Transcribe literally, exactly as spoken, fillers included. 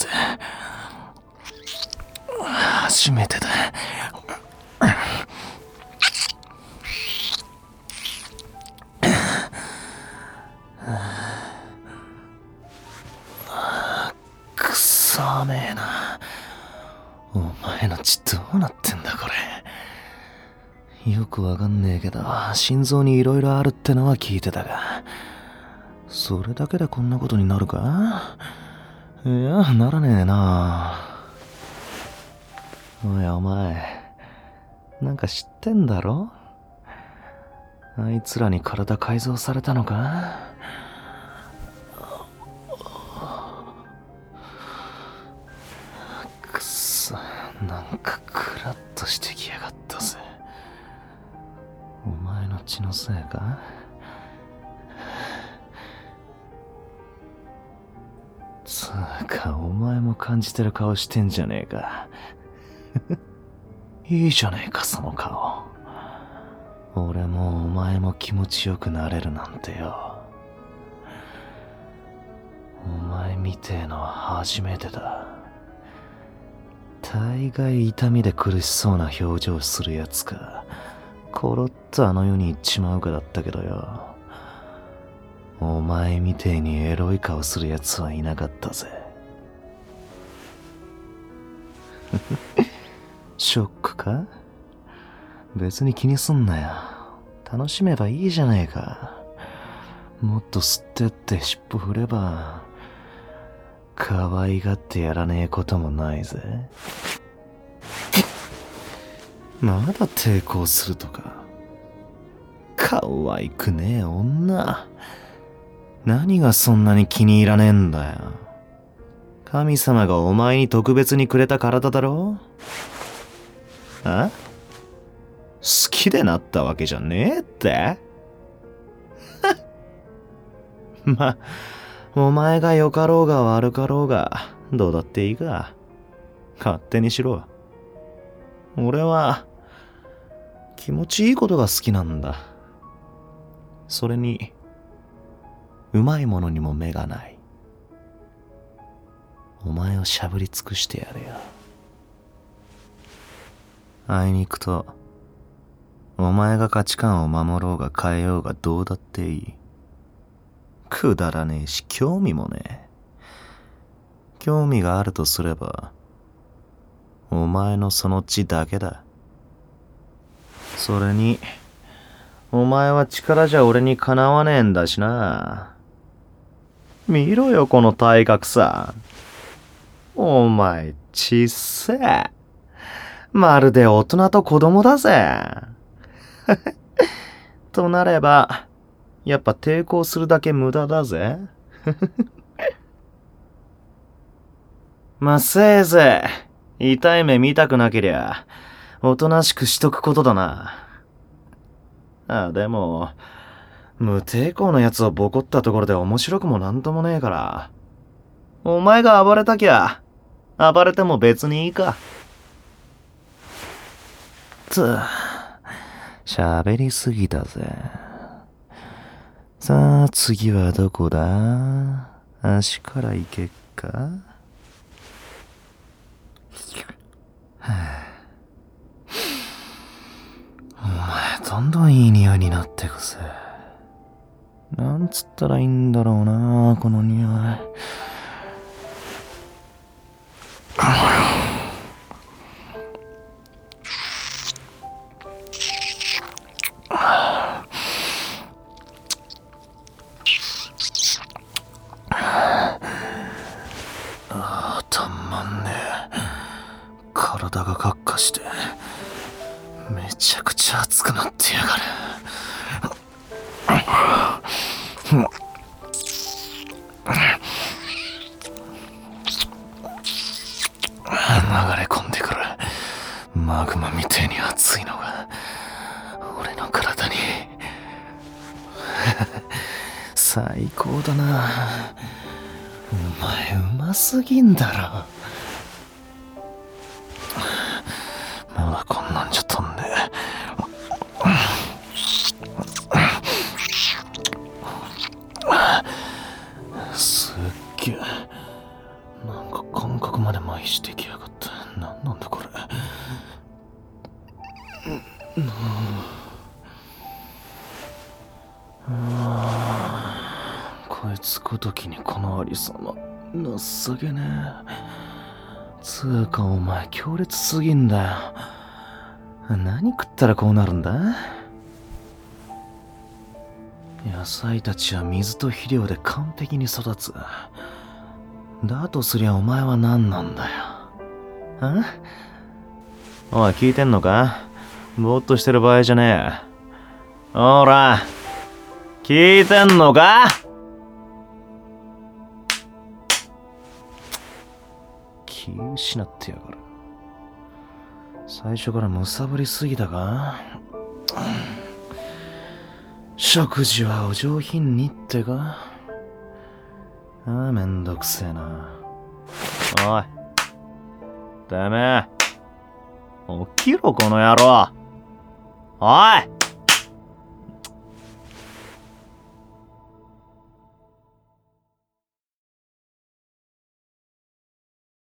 ぜ。初めてだ。くそめえな。お前の血どうなってんだこれ。よくわかんねえけど、心臓に色々あるってのは聞いてたが、それだけでこんなことになるか？いや、ならねえな。おいお前、なんか知ってんだろ？あいつらに体改造されたのか？くっそ、なんかクラッとしてきやがったぜ。お前の血のせいか？つうか、お前も感じてる顔してんじゃねえか。いいじゃねえか、その顔。俺もお前も気持ちよくなれるなんてよ。お前みてえのは初めてだ。大概痛みで苦しそうな表情するやつか、コロッとあの世に行っちまうかだったけどよ。お前みてえにエロい顔するやつはいなかったぜ。ショックか？別に気にすんなよ。楽しめばいいじゃねえか。もっと吸ってって尻尾振れば、可愛がってやらねえこともないぜ。まだ抵抗するとか。可愛くねえ女。何がそんなに気に入らねえんだよ。神様がお前に特別にくれた体だろ？あ？好きでなったわけじゃねえって？ま、お前が良かろうが悪かろうが、どうだっていいか。勝手にしろ。俺は、気持ちいいことが好きなんだ。それに、うまいものにも目がない。お前をしゃぶり尽くしてやるよ。あいにくと、お前が価値観を守ろうが変えようがどうだっていい。くだらねえし興味もねえ。興味があるとすれば、お前のその血だけだ。それに、お前は力じゃ俺にかなわねえんだしな。見ろよこの体格さ。お前ちっせえ。まるで大人と子供だぜ。となれば、やっぱ抵抗するだけ無駄だぜ。まあ、せいぜい痛い目見たくなけりゃ、おとなしくしとくことだな。あ、でも、無抵抗のやつをボコったところで面白くもなんともねえから、お前が暴れたきゃ、暴れても別にいいか。つ、喋りすぎたぜ。さあ、次はどこだ？足から行けっか？はあ、お前、どんどんいい匂いになってくぜ。なんつったらいいんだろうな、この匂い。ああ、たまんねえ。体がカッカして、めちゃくちゃ熱くなってやがる。流れ込んでくるマグマみてえに熱いのが俺の体に。最高だな。お前うますぎんだろ。まだこんなんじゃ飛んで。すっげえ、なんか感覚まで麻痺してきやがって。なんなんだこれ。うん、こいつごときにこのありさま情けねえ。つうかお前強烈すぎんだよ。何食ったらこうなるんだ？野菜たちは水と肥料で完璧に育つ。だとすりゃお前は何なんだよ。ん？おい、聞いてんのか？ぼーっとしてる場合じゃねえ。ほら、聞いてんのか？気失ってやがる。最初からむさぶりすぎたか？食事はお上品にってか？ああ、めんどくせえな。おい、てめえ、起きろこの野郎。おい！